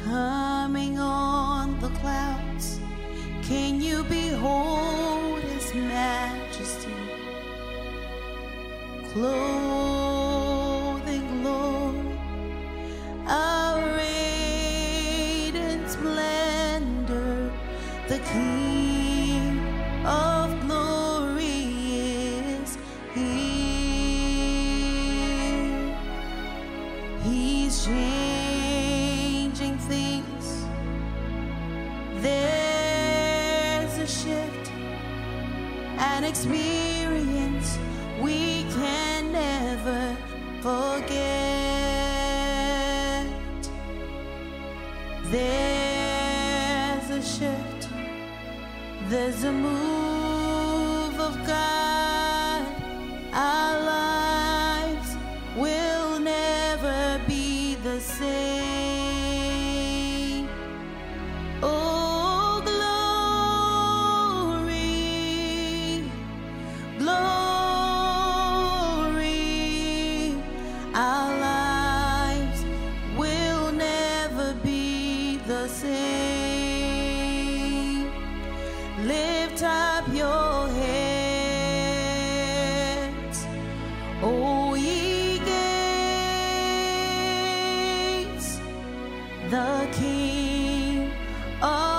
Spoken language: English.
coming on the clouds. Can you behold his majesty, clothed in glory, arrayed in splendor? The King of glory is here. He's changing things. There's a shift, an experience we can never forget. There's a shift, there's a move of God. Our lives will never be the same. Oh, glory, glory. Our lives will never be the same. Lift up your heads, O ye gates. The King of